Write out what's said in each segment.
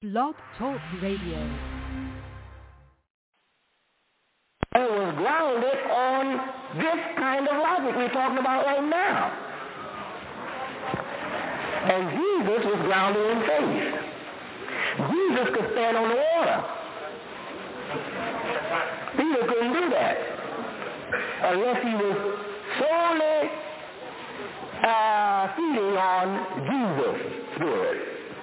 Blog Talk Radio. It was grounded on this kind of logic we're talking about right now. And Jesus was grounded in faith. Jesus could stand on the water. Peter couldn't do that unless he was solely feeding on Jesus' spirit.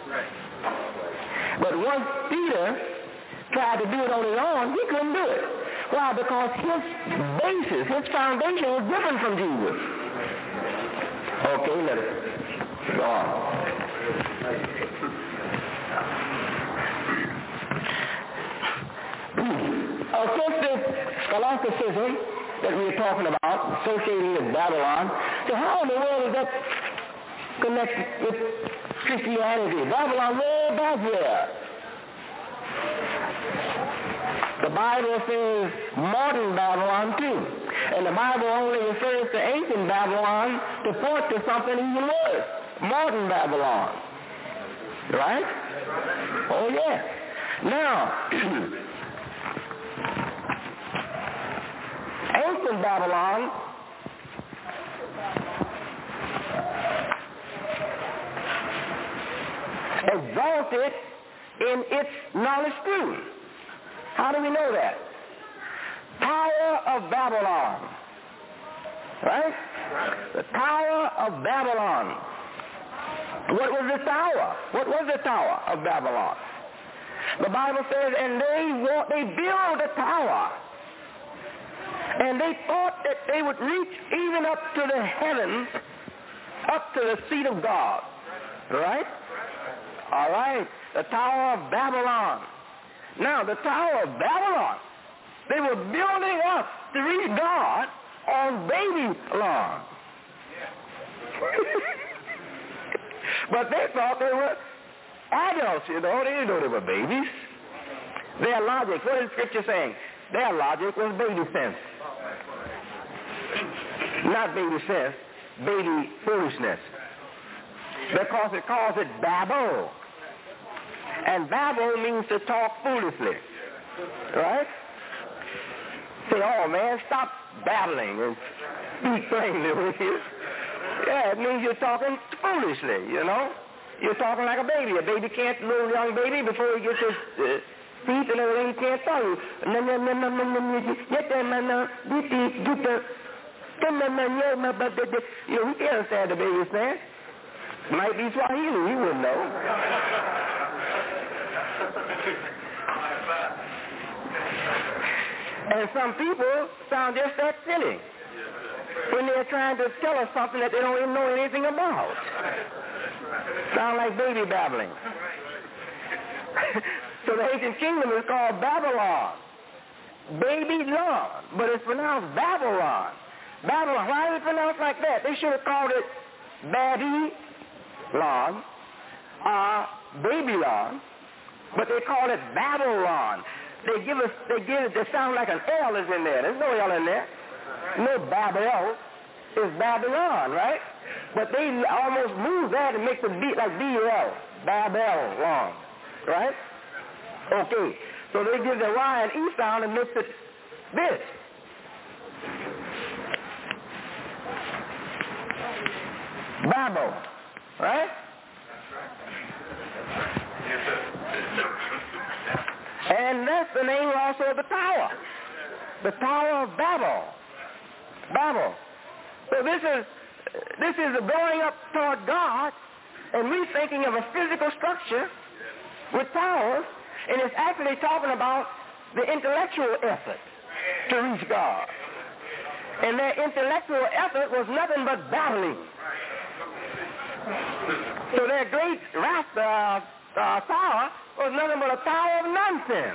But once Peter tried to do it on his own, he couldn't do it. Why? Because his basis, his foundation was different from Jesus. Okay, let us go on. Since this scholasticism that we are talking about, associating with Babylon, so how in the world is that connected with Christianity? Babylon way back there. The Bible says modern Babylon too. And the Bible only refers to ancient Babylon to point to something even worse. Modern Babylon. Right? Oh yeah. Now, ancient Babylon exalted in its knowledge too. How do we know that? Tower of Babylon. Right? The Tower of Babylon. What was the tower? What was the Tower of Babylon? The Bible says, and they built a tower. And they thought that they would reach even up to the heavens, up to the seat of God. Right? All right. The Tower of Babylon. Now, the Tower of Babylon, they were building up to reach God on Babylon. But they thought they were adults, you know. They didn't know they were babies. Their logic, what is Scripture saying? Their logic was baby sense. Not baby sense, baby foolishness. Because it calls it babble. And babble means to talk foolishly. Right? Say, oh man, stop babbling and speak plainly with you. Yeah, it means you're talking foolishly, you know. You're talking like a baby. A baby can't, a little young baby, before he gets his feet and everything, he can't tell you. You know, we can't understand the baby saying. Might be Swahili, he wouldn't know. And some people sound just that silly when they're trying to tell us something that they don't even know anything about. Sound like baby babbling. So the ancient kingdom is called Babylon. Babylon, but it's pronounced Babylon. Babylon. Why is it pronounced like that? They should have called it Babylon or Babylon, but they call it Babylon. They sound like an L is in there. There's no L in there. No Babel. It's Babylon, right? But they almost move that and make the beat like B-L. Babylon. Right? Okay. So they give the Y and E sound and makes it this. Babel. Right? And that's the name also of the tower. The Tower of Babel. Babel. So this is the going up toward God and rethinking of a physical structure with towers, and it's actually talking about the intellectual effort to reach God. And their intellectual effort was nothing but battling. So their great tower was nothing but a tower of nonsense.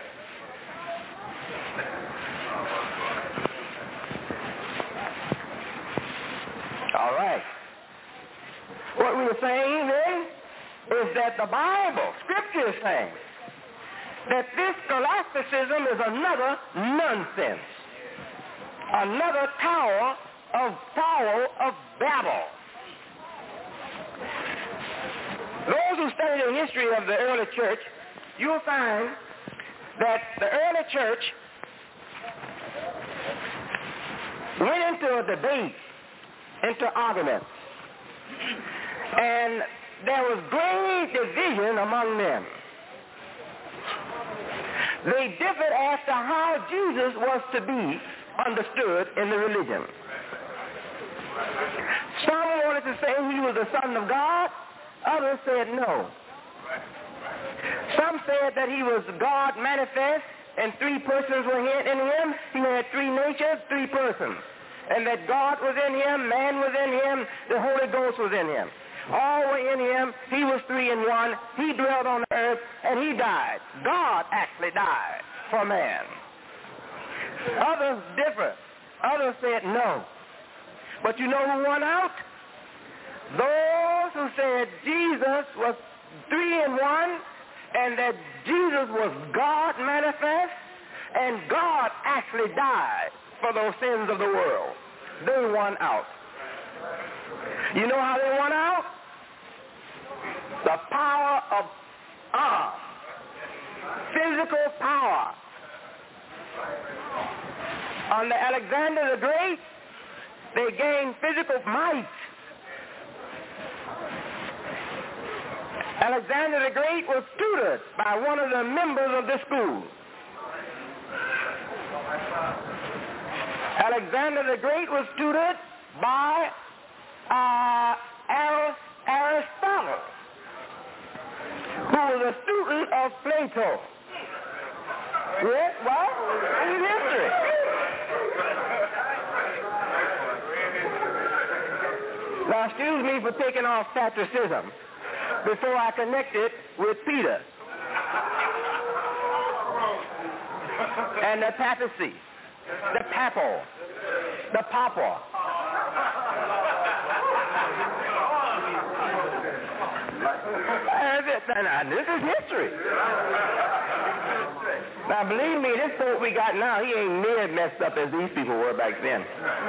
All right. What we were saying then is that the Bible, Scripture is saying that this scholasticism is another nonsense, another Tower of Babel. Those who study the history of the early church, you'll find that the early church went into a debate, into arguments, and there was great division among them. They differed as to how Jesus was to be understood in the religion. Some wanted to say he was the Son of God. Others said no. Some said that he was God manifest and three persons were in him. He had three natures, three persons. And that God was in him, man was in him, the Holy Ghost was in him. All were in him. He was three in one. He dwelt on the earth and he died. God actually died for man. Others differed. Others said no. But you know who won out? Those who said Jesus was three in one and that Jesus was God manifest and God actually died for those sins of the world. They won out. You know how they won out? The power of physical power. Under Alexander the Great, they gained physical might. Alexander the Great was tutored by one of the members of the school. Alexander the Great was tutored by Aristotle, who was a student of Plato. Yes, well, this is history. Now, excuse me for taking off patricitism before I connect it with Peter and the papacy, the papal, the papa. This is history. Now, believe me, this pope we got now, he ain't near as messed up as these people were back then.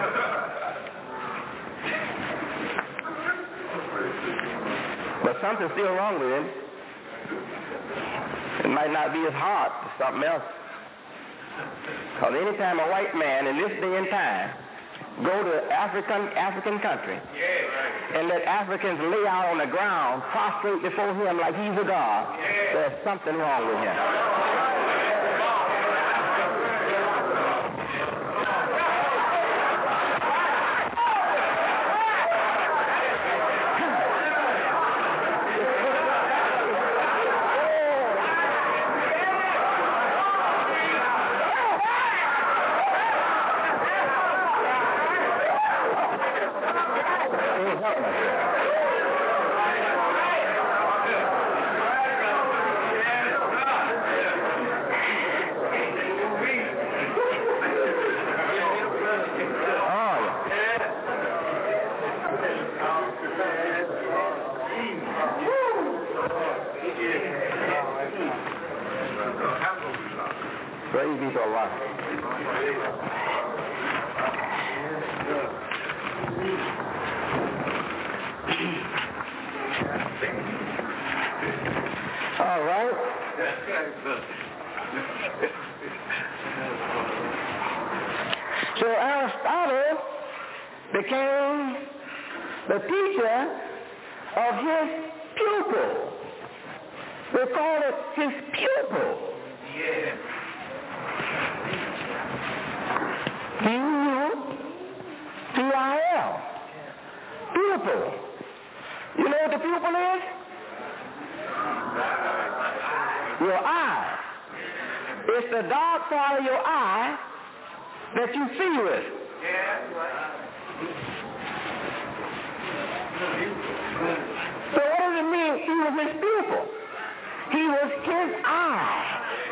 But something's still wrong with him. It might not be his heart, it's something else. Because anytime a white man in this day and time go to African country and let Africans lay out on the ground, prostrate before him like he's a god, there's something wrong with him. Praise be to Allah. All right. So Aristotle became the teacher of his pupil. They call it his pupil. Yeah. P-U-P-I-L. Pupil. You know what the pupil is? Your eye. It's the dark part of your eye that you see with. So what does it mean he was his pupil? He was his eye.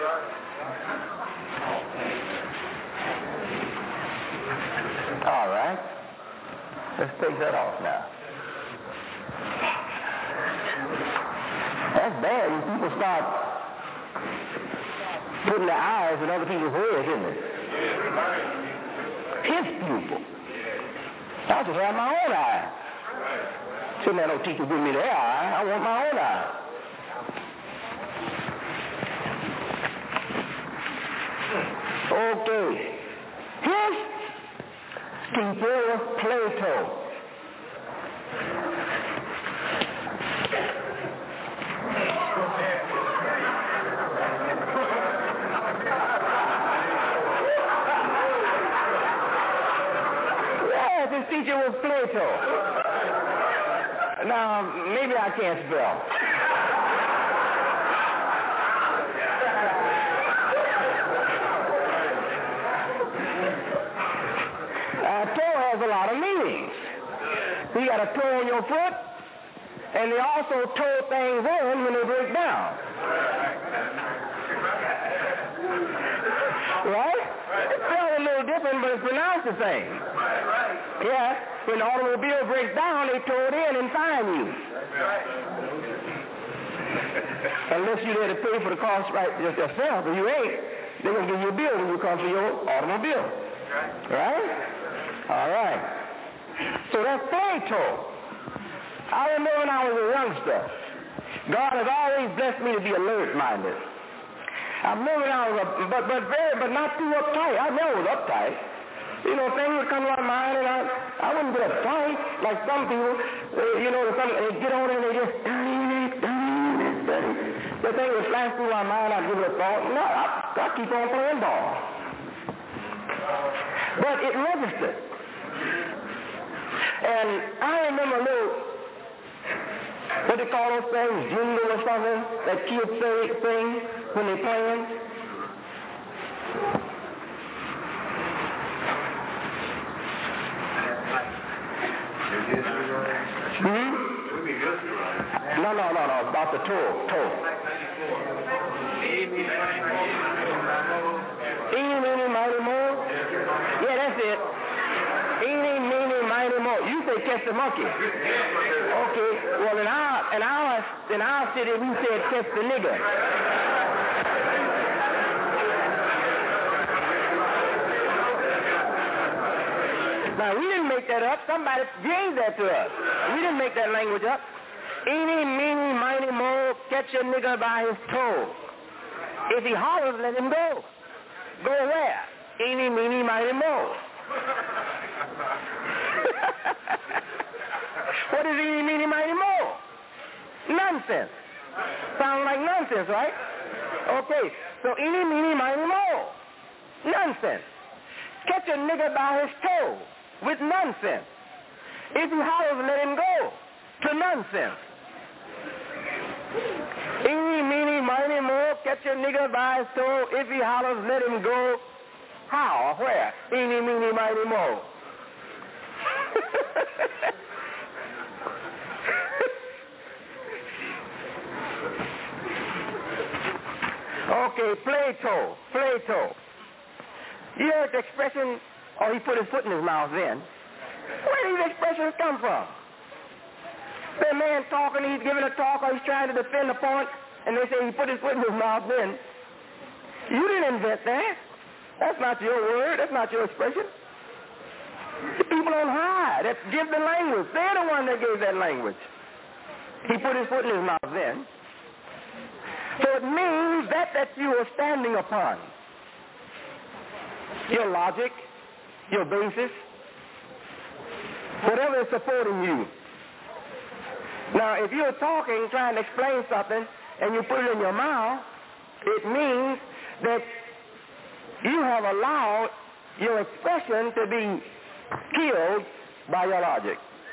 All right. Let's take that off now. That's bad when people start putting their eyes in other people's heads, isn't it? His pupil. I just have my own eye. Shouldn't have no teacher give me their eye. I want my own eye. Okay. His teacher was Plato. Yes, his teacher was Plato. Now, maybe I can't spell. Toe has a lot of meanings. You got a toe on your foot, and they also toe things in when they break down. Right? It spells a little different, but it's pronounced the same. Yeah, when the automobile breaks down, they tow it in and fine you. Unless you're there to pay for the cost right yourself, but you ain't, they're going to give you a bill when you come for your automobile. Right? All right. So that's Plato. I remember when I was a youngster, God has always blessed me to be alert-minded. I remember when I was, but not too uptight. I never was uptight. You know, things would come to my mind, and I wouldn't get uptight like some people. They get on and they just the thing would flash through my mind. I'd give it a thought. No, I keep on playing ball. But it registered. And I remember a little, what they call those things, jingle or something, that kids sing when they're playing. No, about the toe. Eeny, meeny, miny, mo. Yeah, that's it. Eeny, meeny, miny, mo. You say catch the monkey. Okay. Well, in our city, we said catch the nigger. Now, we didn't make that up. Somebody gave that to us. We didn't make that language up. Eeny, meeny, miny, mo, catch a nigger by his toe. If he hollers, let him go. Go where? Eeny, meeny, miny, mo. What is eeny, meeny, miny, mo? Nonsense. Sounds like nonsense, right? Okay, so eeny, meeny, miny, mo. Nonsense. Catch a nigger by his toe with nonsense. If he hollers, let him go. To nonsense. Eeny, meeny, miny, mo, catch a nigger by his toe. If he hollers, let him go. How or where? Eeny, meeny, miny, mo. Okay, Plato. You heard the expression, oh, he put his foot in his mouth then. Where do these expressions come from? The man talking, he's giving a talk, or he's trying to defend a point, and they say he put his foot in his mouth then. You didn't invent that. That's not your word. That's not your expression. The people on high that give the language, they're the one that gave that language. He put his foot in his mouth then. So it means that you are standing upon. Your logic, your basis, whatever is supporting you. Now, if you're talking, trying to explain something, and you put it in your mouth, it means that you have allowed your expression to be killed by your logic.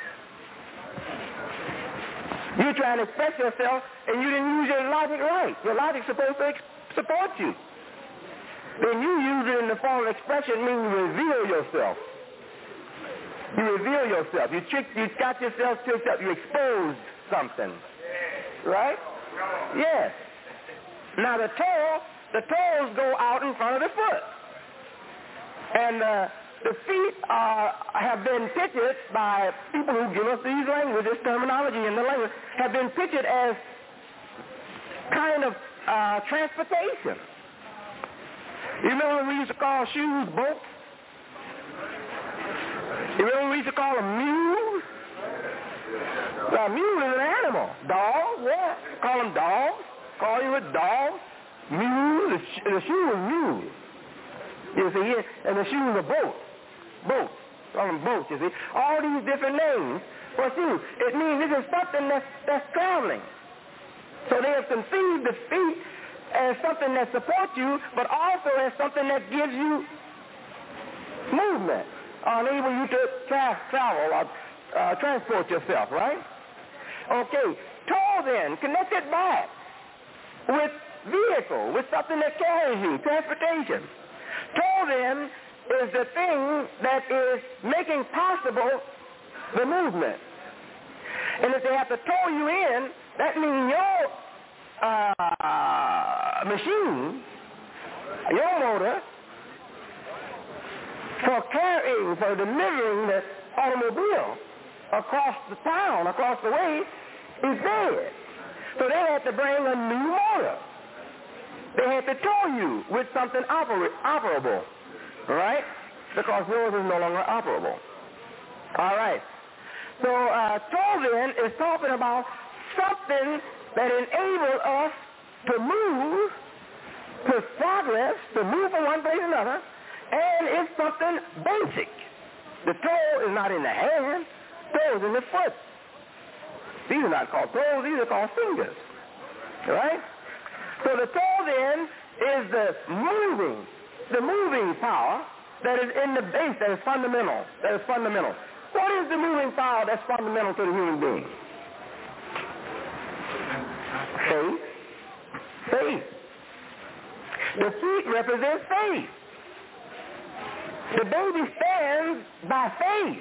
You're trying to express yourself, and you didn't use your logic right. Your logic's supposed to support you. Then you use it in the form of expression, meaning you reveal yourself. You reveal yourself. You got yourself tricked up. You exposed something. Right? Yes. Now the toes go out in front of the foot. And the feet have been pictured by people who give us these languages, terminology in the language, have been pictured as kind of transportation. You remember when we used to call shoes boats? You remember when we used to call them mules? A mule is an animal. Dogs, yeah. Call them dogs. Call you a dog. Mule, the shoe is mule. You see, and the shoe is a boat. Boat. Call them boats, you see. All these different names for shoes. It means this is something that's traveling. So they have conceived the feet as something that supports you, but also as something that gives you movement, enable you to travel or transport yourself, right? Okay, toe then, connected back with vehicle, with something that carries you, transportation. Toe then is the thing that is making possible the movement. And if they have to tow you in, that means your machine, your motor, for carrying, for delivering the automobile across the town, across the way, is dead. So they had to bring a new motor. They had to tow you with something operable, right? Because yours is no longer operable. All right. So tow then is talking about something that enables us to move, to progress, to move from one place to another, and it's something basic. The toe is not in the hand, toe is in the foot. These are not called toes, these are called fingers. Right? So the toe then is the moving power that is in the base, that is fundamental. What is the moving power that's fundamental to the human being? Faith. Faith. The feet represent faith. The baby stands by faith.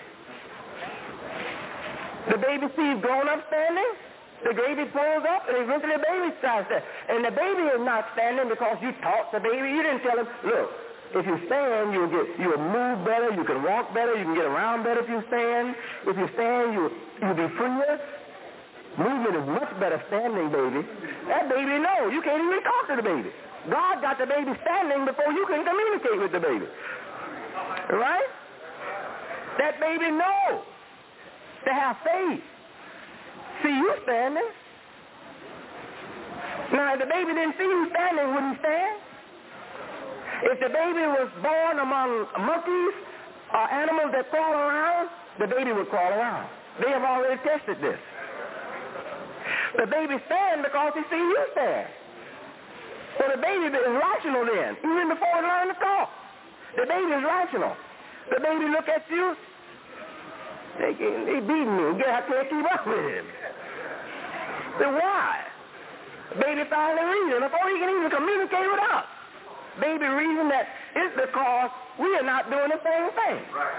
The baby sees grown-up standing, the baby pulls up, and eventually the baby starts there. And the baby is not standing because you taught the baby. You didn't tell him, look, if you stand, you'll move better, you can walk better, you can get around better if you stand. If you stand, you'll be freer. Movement is much better standing, baby. That baby knows. You can't even talk to the baby. God got the baby standing before you can communicate with the baby. Right? That baby knows to have faith. See you standing. Now, if the baby didn't see you standing, would he stand? If the baby was born among monkeys or animals that crawl around, the baby would crawl around. They have already tested this. The baby stands because he sees you stand. So the baby is rational then, even before he learned to talk. The baby is rational. The baby look at you, they beating me. I can't keep up with him. Then why? Baby finally reason before he can even communicate with us. Baby reason that it's because we are not doing the same thing.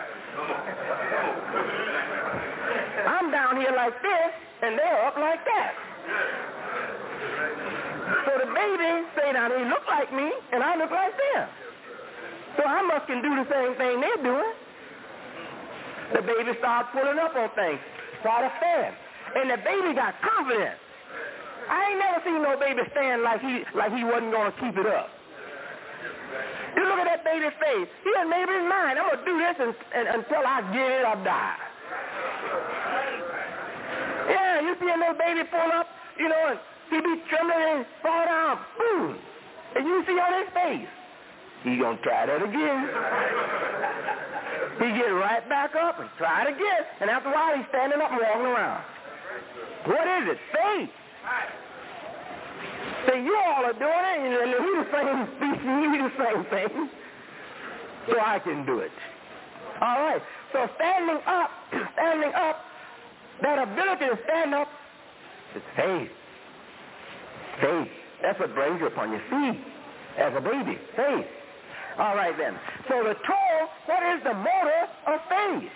I'm down here like this, and they're up like that. So the baby say, now they look like me, and I look like them. So I must can do the same thing they're doing. The baby started pulling up on things, started stand, and the baby got confidence. I ain't never seen no baby stand like he wasn't going to keep it up. You look at that baby's face. He had made up his mind. I'm going to do this until I get it or die. Yeah, you see a little baby pull up, and he be trembling and fall down. Boom. And you see on his face, he's going to try that again. He get right back up and try it again. And after a while, he's standing up and walking around. What is it? Faith. See, you all are doing it, and he's the same species, he's the same thing. So I can do it. All right. So standing up, that ability to stand up is faith. Faith. That's what brings you upon your feet as a baby. Faith. All right then. So the toe, what is the motor of faith?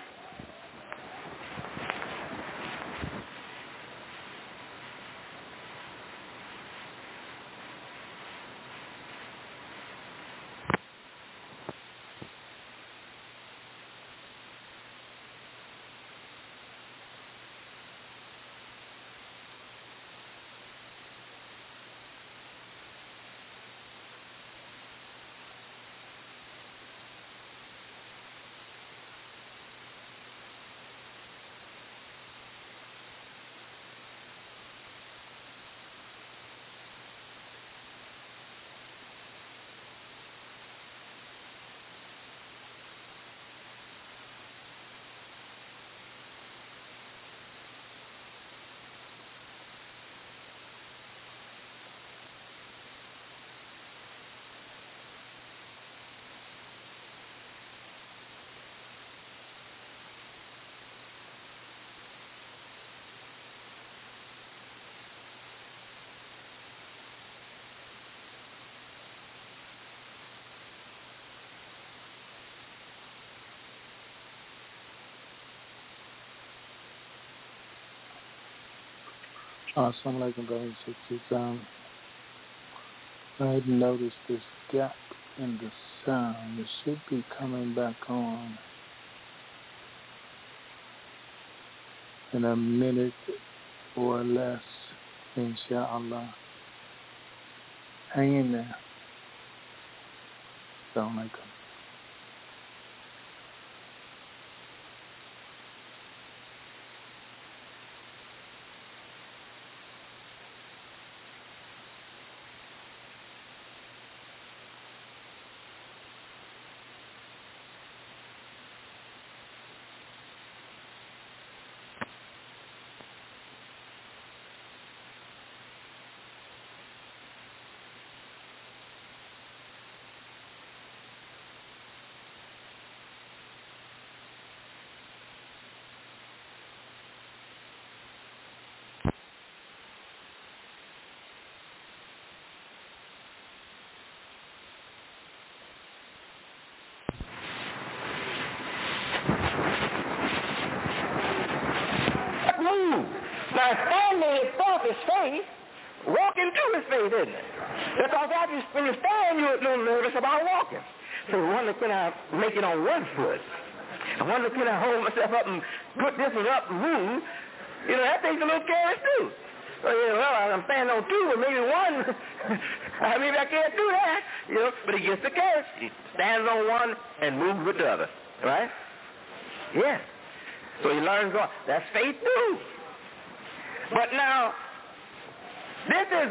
Assalamu alaikum, brothers and sisters. I noticed this gap in the sound. It should be coming back on in a minute or less, inshallah. Hang in there. Assalamu alaikum. Now, standing itself is faith. Walking too is faith, isn't it? Because when you stand, you're a little nervous about walking. So you wonder, can I make it on one foot? I wonder, can I hold myself up and put this one up and move? You know, that takes a little courage, too. So, I'm standing on two, but maybe one. Maybe I can't do that. But he gets the courage. He stands on one and moves with the other. Right? Yeah. So he learns on. That's faith, too. But now, this is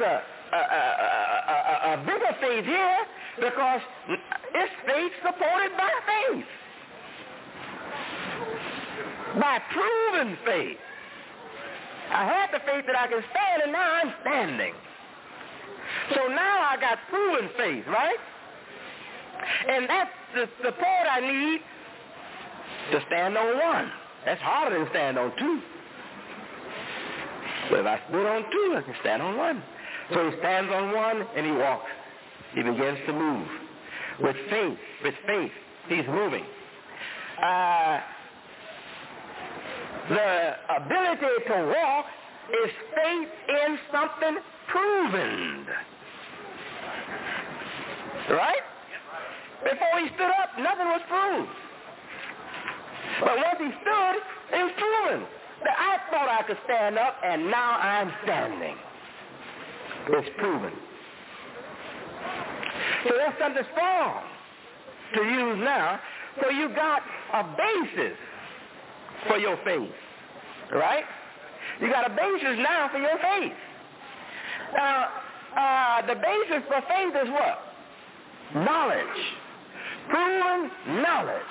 a bigger faith here because it's faith supported by faith. By proven faith. I had the faith that I can stand, and now I'm standing. So now I got proven faith, right? And that's the support I need to stand on one. That's harder than stand on two. But if I stood on two, I can stand on one. So he stands on one and he walks. He begins to move. With faith, he's moving. The ability to walk is faith in something proven. Right? Before he stood up, nothing was proved. But once he stood, it was proven. I thought I could stand up, and now I'm standing. It's proven. So that's something strong to use now. So you got a basis for your faith, right? You got a basis now for your faith. Now, the basis for faith is what? Knowledge. Proven knowledge.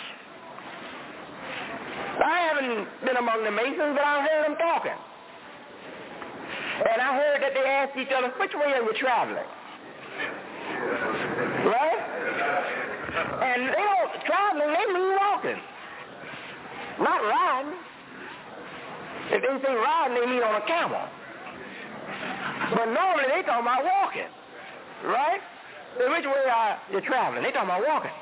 I haven't been among the Masons, but I heard them talking. And I heard that they asked each other, which way are you traveling? Right? And they don't, traveling, they mean walking. Not riding. If they say riding, they mean on a camel. But normally they talking about walking. Right? So which way are you traveling? They talking about walking.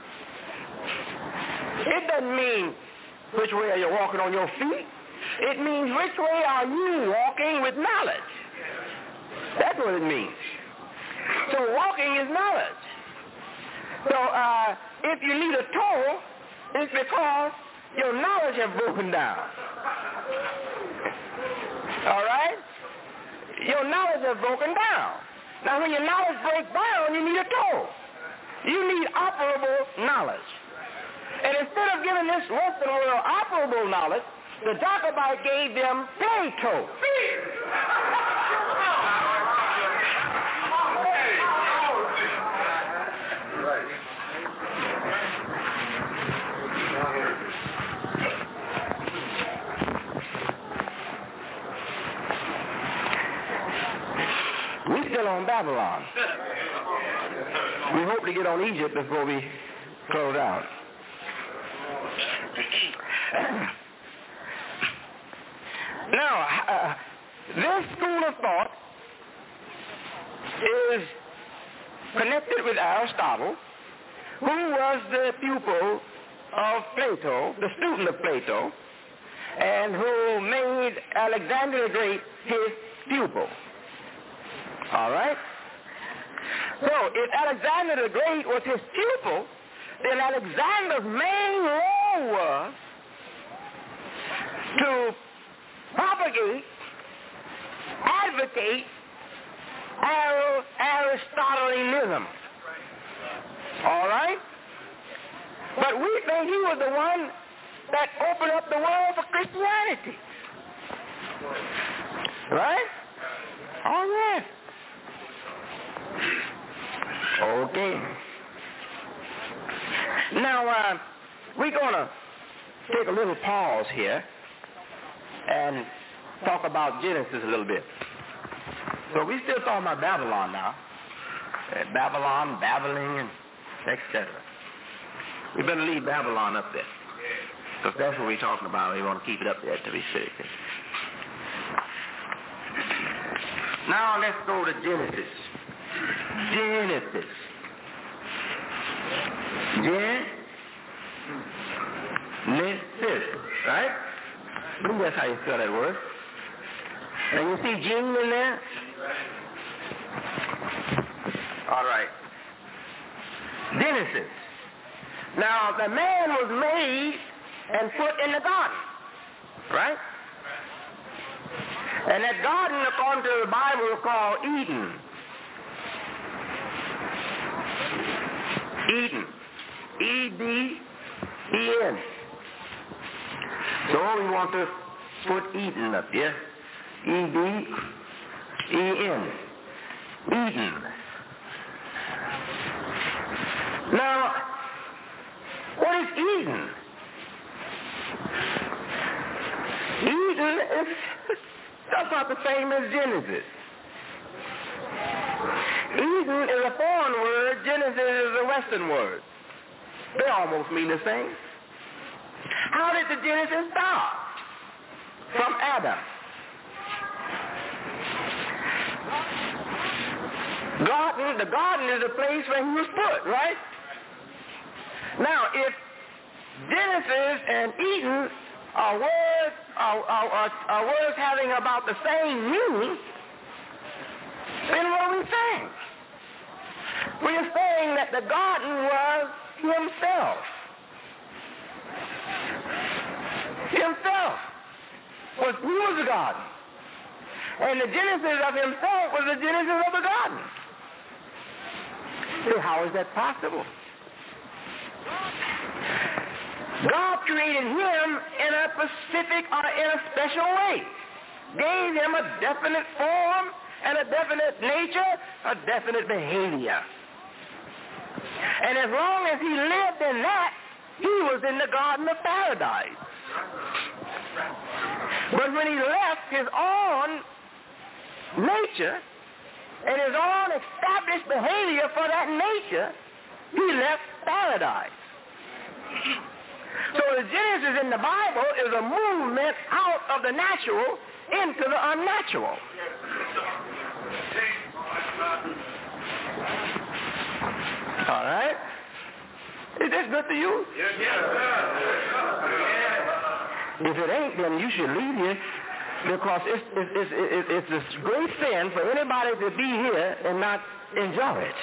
It doesn't mean which way are you walking on your feet? It means which way are you walking with knowledge? That's what it means. So walking is knowledge. So if you need a toe, it's because your knowledge has broken down. All right? Your knowledge has broken down. Now when your knowledge breaks down, you need a toe. You need operable knowledge. And instead of giving this lesson on your operable knowledge, the Jacobite gave them Plato. We're still on Babylon. We hope to get on Egypt before we close out. Now, this school of thought is connected with Aristotle, who was the pupil of Plato, the student of Plato, and who made Alexander the Great his pupil. All right? So if Alexander the Great was his pupil, then Alexander's main role was to propagate, advocate Aristotelianism. All right? But we think he was the one that opened up the world for Christianity. Right? All right. Okay. Now, we're going to take a little pause here and talk about Genesis a little bit. So we're still talking about Babylon now. Babylon, babbling, and etc. We better leave Babylon up there, because that's what we're talking about. We want to keep it up there to be safe. Now let's go to Genesis. Genesis, right? I believe that's how you spell that word. And you see Gene in there? All right. Genesis. Now, the man was made and put in the garden, right? And that garden, according to the Bible, is called Eden. Eden. E-D-E-N. So we want to put Eden up here. E-D-E-N. Eden. Now, what is Eden? Eden is just not the same as Genesis. Eden is a foreign word. Genesis is a Western word. They almost mean the same. How did the Genesis start? From Adam. The garden is a place where he was put, right? Now, if Genesis and Eden are words having about the same meaning, then what are we saying? We are saying that the garden was himself. Himself was the garden. And the genesis of himself was the genesis of the garden. So how is that possible? God created him in a specific or in a special way. Gave him a definite form and a definite nature, a definite behavior. And as long as he lived in that, he was in the Garden of Paradise. But when he left his own nature and his own established behavior for that nature, he left paradise. So the Genesis in the Bible is a movement out of the natural into the unnatural. All right? Is this good to you? Yes, yes. If it ain't, then you should leave here, because it's a great sin for anybody to be here and not enjoy it.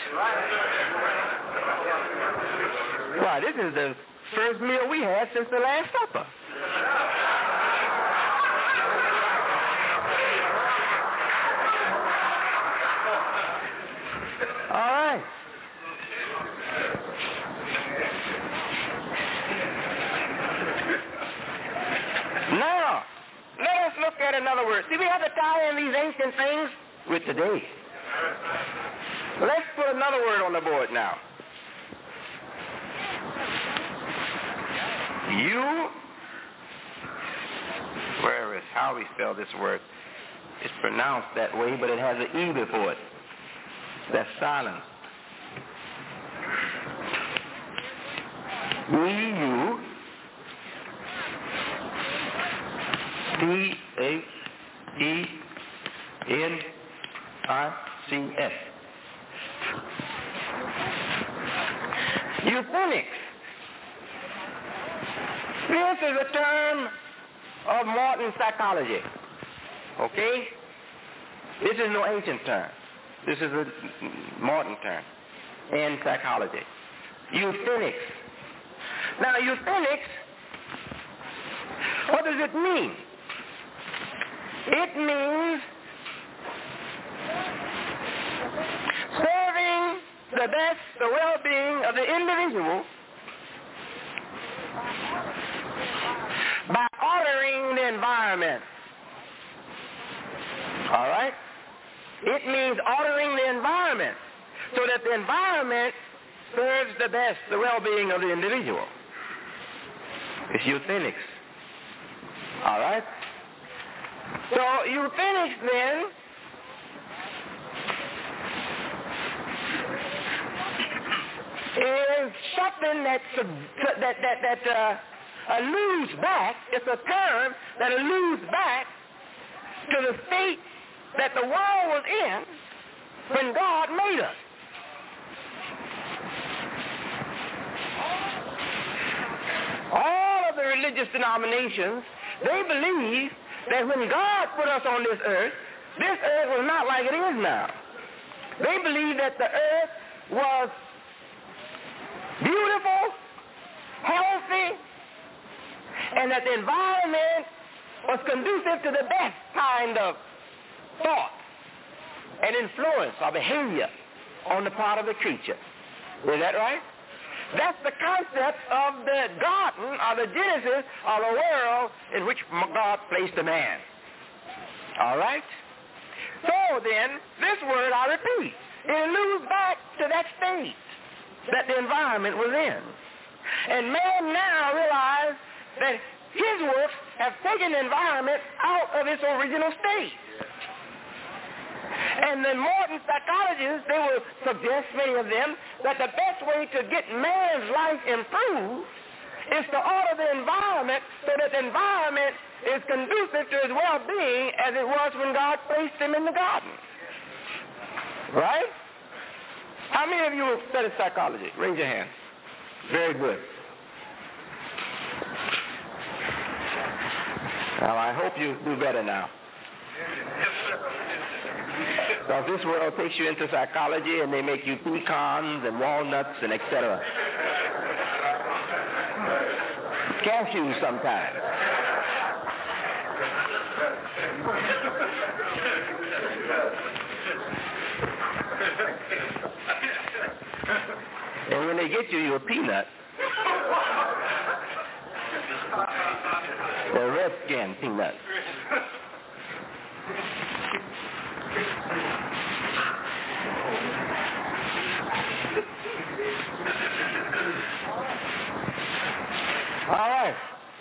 Why, this is the first meal we had since the Last Supper. All right. Now, let us look at another word. See, we have to tie in these ancient things with today. Let's put another word on the board now. You, where is how we spell this word? It's pronounced that way, but it has an E before it. That's silent. E-U P-H-E-N-I-C-S. Euphonics. This is a term of modern psychology. Okay? This is no ancient term. This is a modern term in psychology. Eugenics. Now, eugenics, what does it mean? It means serving the best, the well-being of the individual by altering the environment. All right? It means altering the environment so that the environment serves the best, the well-being of the individual. It's eugenics. All right? So eugenics then is something that alludes back. It's a term that alludes back to the state that the world was in when God made us. All of the religious denominations, they believe that when God put us on this earth was not like it is now. They believe that the earth was beautiful, healthy, and that the environment was conducive to the best kind of thought and influence or behavior on the part of the creature. Is that right? That's the concept of the garden or the genesis of the world in which God placed a man. All right? So then, this word, I repeat, it alludes back to that state that the environment was in. And man now realizes that his works have taken the environment out of its original state. And the modern psychologists, they will suggest, many of them, that the best way to get man's life improved is to alter the environment so that the environment is conducive to his well-being as it was when God placed him in the garden. Right? How many of you have studied psychology? Raise your hand. Very good. Now, I hope you do better now. Because this world takes you into psychology and they make you pecans and walnuts and etc. Cashews sometimes. And when they get you, you're a peanut. The red-skin peanut. All right.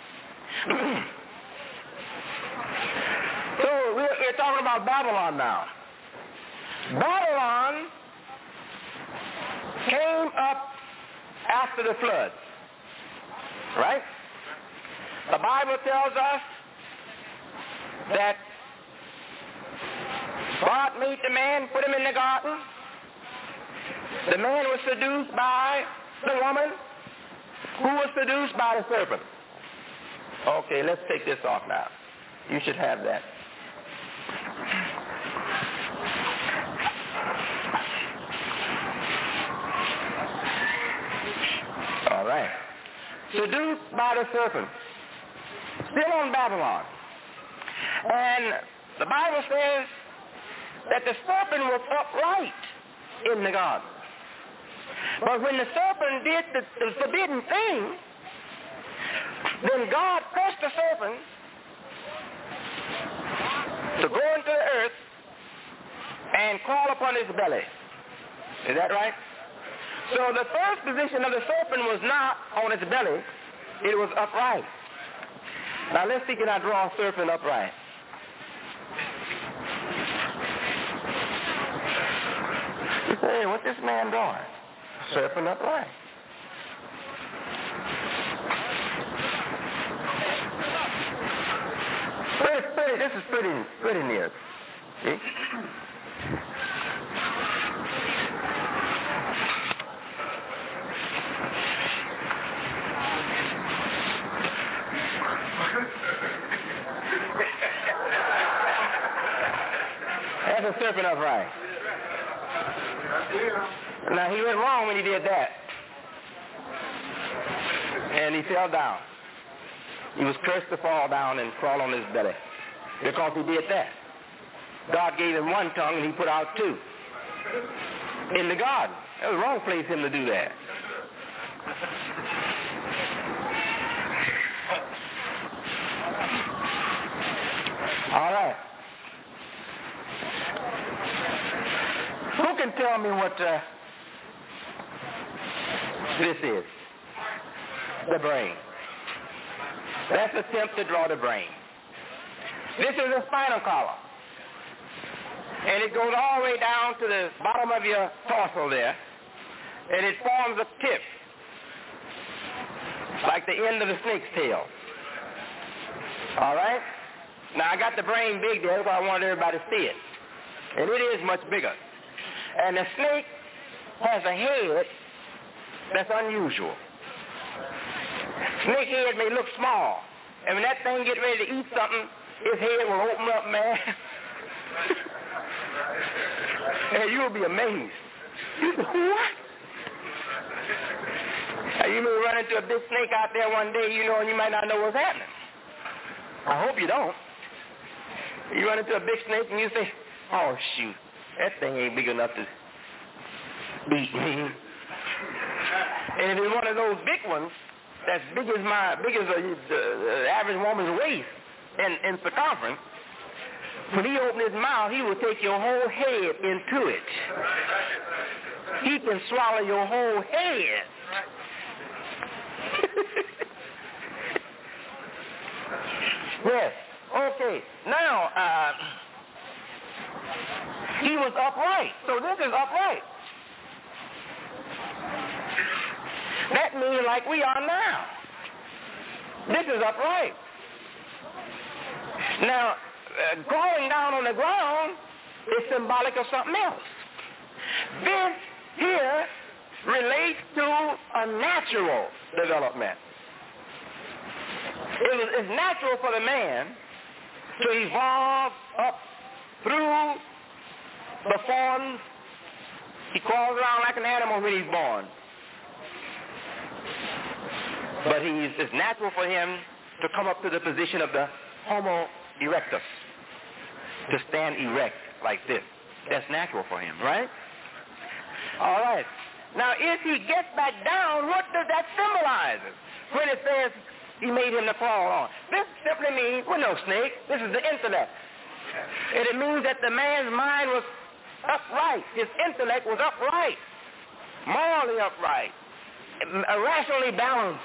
So we're talking about Babylon now. Babylon came up after the flood. Right? The Bible tells us that God made the man, put him in the garden. The man was seduced by the woman, who was seduced by the serpent. Okay, let's take this off now. You should have that. All right. Seduced by the serpent. Still on Babylon. And the Bible says that the serpent was upright in the garden. But when the serpent did the forbidden thing, then God pressed the serpent to go into the earth and crawl upon his belly. Is that right? So the first position of the serpent was not on its belly, it was upright. Now let's see, can I draw a serpent upright? You say, hey, what's this man drawing? Serpent upright. This is pretty near. See? That's the serpent upright. Now, he went wrong when he did that. And he fell down. He was cursed to fall down and crawl on his belly because he did that. God gave him one tongue and he put out two in the garden. That was the wrong place for him to do that. All right. Who can tell me what this is? The brain. Let's attempt to draw the brain. This is the spinal column. And it goes all the way down to the bottom of your torso there. And it forms a tip, like the end of the snake's tail. All right? Now, I got the brain big there because I wanted everybody to see it. And it is much bigger. And the snake has a head that's unusual. Snake head may look small. And when that thing gets ready to eat something, his head will open up, man. And you'll be amazed. You say, what? Now, you may run into a big snake out there one day, and you might not know what's happening. I hope you don't. You run into a big snake and you say, oh, shoot, that thing ain't big enough to eat me. And if it's one of those big ones, that's big as the average woman's waist in circumference, when he opens his mouth, he will take your whole head into it. He can swallow your whole head. Yes. Okay. Now, he was upright. So this is upright. That means like we are now. This is upright. Now, crawling down on the ground is symbolic of something else. This here relates to a natural development. It's natural for the man to evolve up through the forms. He crawls around like an animal when he's born. But it's natural for him to come up to the position of the Homo erectus, to stand erect like this. That's natural for him, right? All right. Now, if he gets back down, what does that symbolize? When it says he made him to crawl on. This simply means, well, no, snake, this is the intellect. And it means that the man's mind was upright. His intellect was upright, morally upright, rationally balanced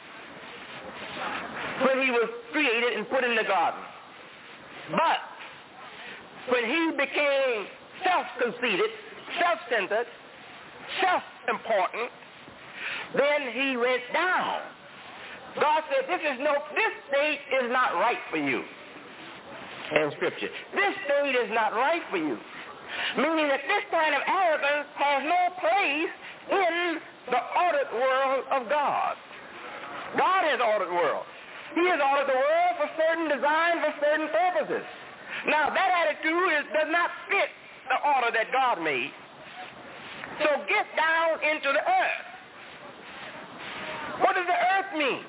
when he was created and put in the garden. But when he became self-conceited, self-centered, self-important, then he went down. God said, this state is not right for you. In Scripture, this state is not right for you. Meaning that this kind of arrogance has no place in the ordered world of God. God has ordered the world. He has ordered the world for certain design, for certain purposes. Now, that attitude does not fit the order that God made. So get down into the earth. What does the earth mean?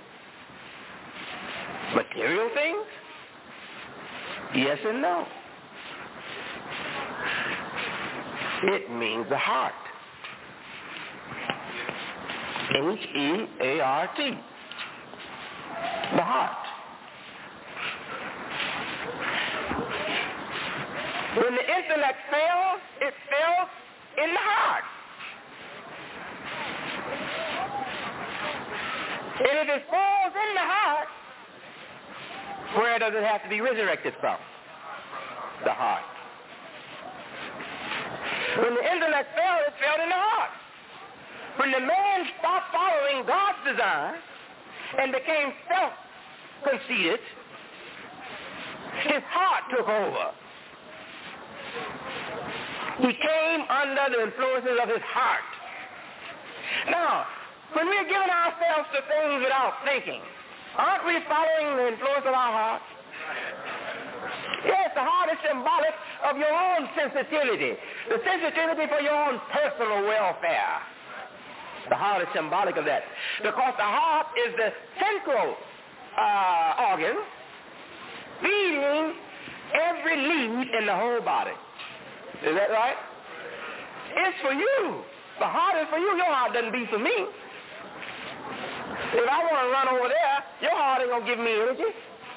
Material things? Yes and no. It means the heart. H-E-A-R-T. The heart. When the intellect fails, it fails in the heart. And if it falls in the heart, where does it have to be resurrected from? The heart. When the intellect fell, it fell in the heart. When the man stopped following God's design and became self-conceited, his heart took over. He came under the influences of his heart. Now, when we're giving ourselves to things without thinking, aren't we following the influence of our heart? Yes, the heart is symbolic of your own sensitivity, the sensitivity for your own personal welfare. The heart is symbolic of that because the heart is the central organ feeding every need in the whole body. Is that right? It's for you. The heart is for you. Your heart doesn't beat for me. If I want to run over there, your heart ain't going to give me energy.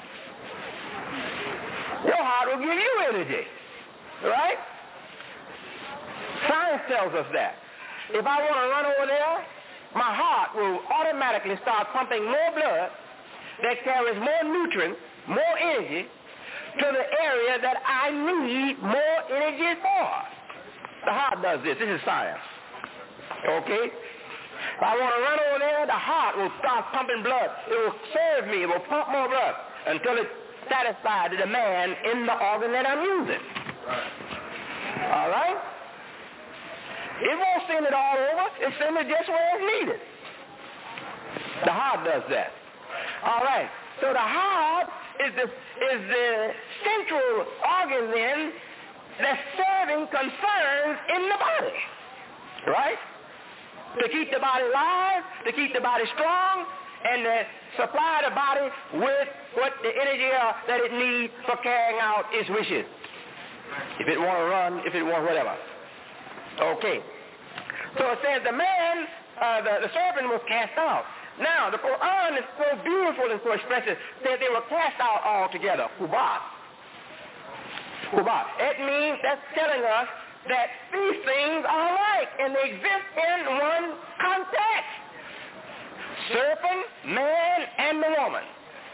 Your heart will give you energy. Right? Science tells us that. If I want to run over there, my heart will automatically start pumping more blood that carries more nutrients, more energy to the area that I need more energy for. The heart does this. This is science. Okay? If I want to run over there, the heart will start pumping blood. It will serve me. It will pump more blood until it satisfies the demand in the organ that I'm using. All right? It won't send it all over. It sends it just where it's needed. The heart does that. All right. So the heart is the central organ then that's serving concerns in the body. Right? To keep the body alive, to keep the body strong, and to supply the body with what the energy that it needs for carrying out its wishes. If it want to run, if it want whatever. Okay. So it says the man, the serpent was cast out. Now, the Quran is so beautiful and so expressive that they were cast out altogether. Kubat. Kubat. It means that's telling us that these things are alike and they exist in one context. Serpent, man, and the woman.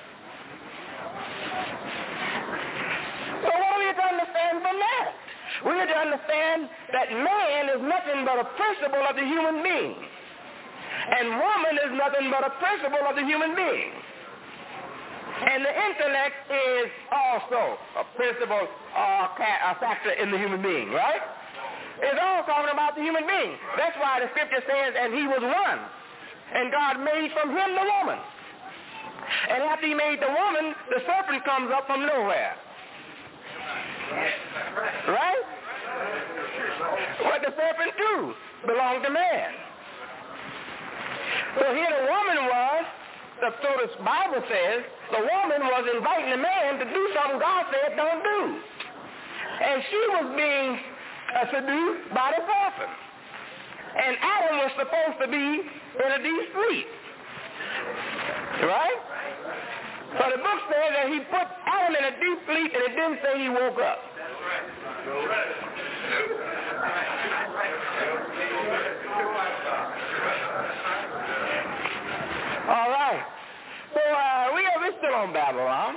So what are we to understand from that? We are to understand that man is nothing but a principle of the human being. And woman is nothing but a principle of the human being. And the intellect is also a principle, a factor in the human being, right? It's all talking about the human being. That's why the scripture says, and he was one. And God made from him the woman. And after he made the woman, the serpent comes up from nowhere. Right? What the serpent do belonged to man. So here the woman was, so the Bible says, the woman was inviting the man to do something God said don't do. And she was being seduced by the serpent. And Adam was supposed to be in a deep sleep. Right? So the book says that he put Adam in a deep sleep and it didn't say he woke up. All right. So we're still on Babylon.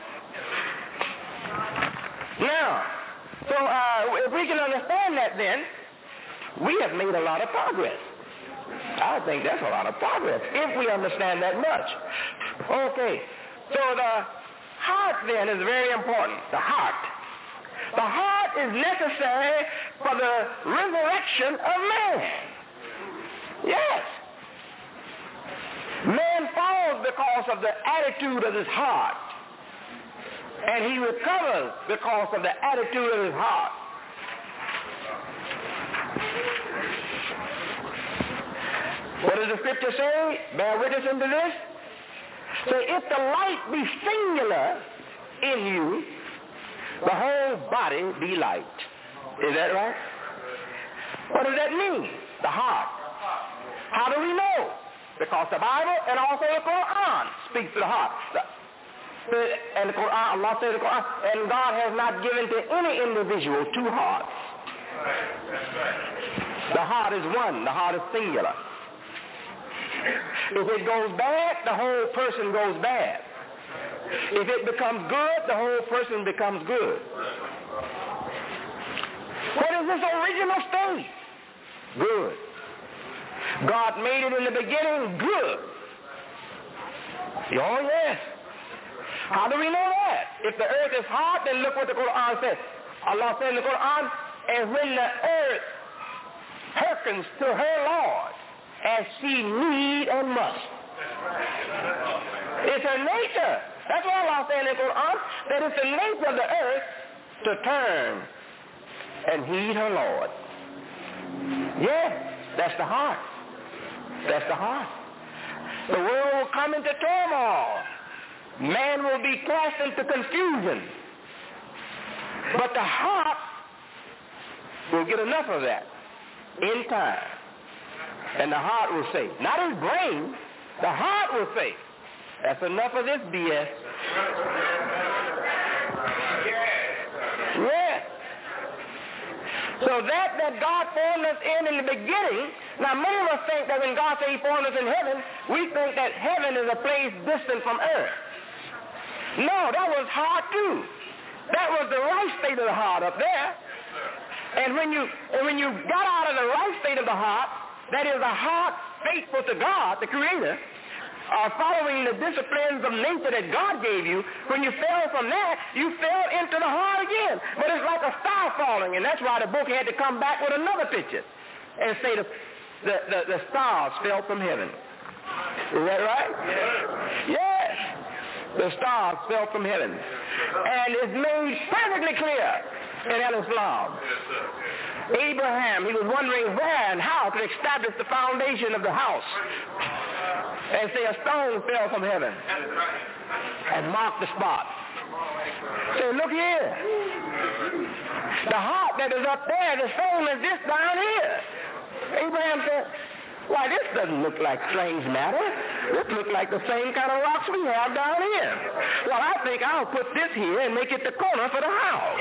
Now, so if we can understand that then, we have made a lot of progress. I think that's a lot of progress, if we understand that much. Okay, so the heart then is very important, the heart. The heart is necessary for the resurrection of man. Yes. Man falls because of the attitude of his heart. And he recovers because of the attitude of his heart. What does the scripture say? Bear witness unto this. So if the light be singular in you, the whole body be light. Is that right? What does that mean? The heart. How do we know? Because the Bible and also the Quran speaks to the heart. And the Quran, Allah says in the Quran, and God has not given to any individual two hearts. The heart is one. The heart is singular. If it goes bad, the whole person goes bad. If it becomes good, the whole person becomes good. What is this original state? Good. God made it in the beginning good. Oh, yes. How do we know that? If the earth is hot, then look what the Quran says. Allah said in the Quran, and when the earth hearkens to her Lord, as she need and must. It's her nature. That's what Allah saying in the Quran, that it's the nature of the earth to turn and heed her Lord. Yes, that's the heart. That's the heart. The world will come into turmoil. Man will be cast into confusion. But the heart will get enough of that in time. And the heart will say, not his brain, the heart will say, that's enough of this BS. Yes. So that God formed us in the beginning, now many of us think that when God said he formed us in heaven, we think that heaven is a place distant from earth. No, that was heart too. That was the right state of the heart up there. And when you got out of the right state of the heart, that is a heart faithful to God, the Creator, following the disciplines of nature that God gave you, when you fell from that, you fell into the heart again. But it's like a star falling, and that's why the book had to come back with another picture and say the stars fell from heaven. Is that right? Yes. The stars fell from heaven. And it's made perfectly clear in Al-Islam. Abraham, he was wondering where and how to establish the foundation of the house. And say a stone fell from heaven and marked the spot. Say, look here. The heart that is up there, the soul is this down here. Abraham said, why, this doesn't look like strange matter. This looks like the same kind of rocks we have down here. Well, I think I'll put this here and make it the corner for the house.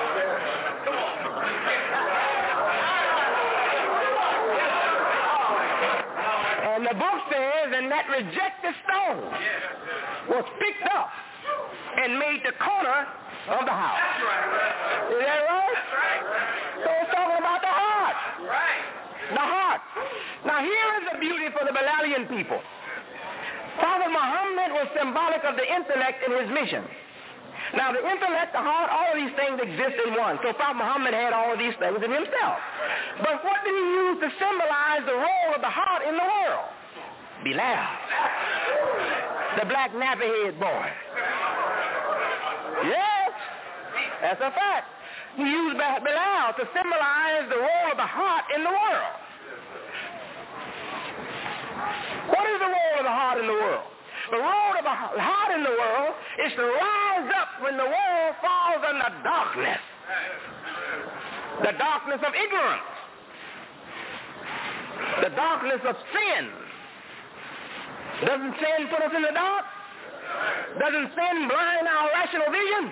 And the book says, and that rejected stone was picked up and made the corner of the house. Is that right? So it's talking about the heart. The heart. Now here is the beauty for the Bilalian people. Prophet Muhammad was symbolic of the intellect in his mission. Now the intellect, the heart, all of these things exist in one. So Prophet Muhammad had all of these things in himself. But what did he use to symbolize the role of the heart in the world? Bilal. The black nappy-head boy. Yes, that's a fact. He used Bilal to symbolize the role of the heart in the world. What is the role of the heart in the world? The role of the heart in the world is to rise up when the world falls under darkness. The darkness of ignorance. The darkness of sin. Doesn't sin put us in the dark? Doesn't sin blind our rational vision?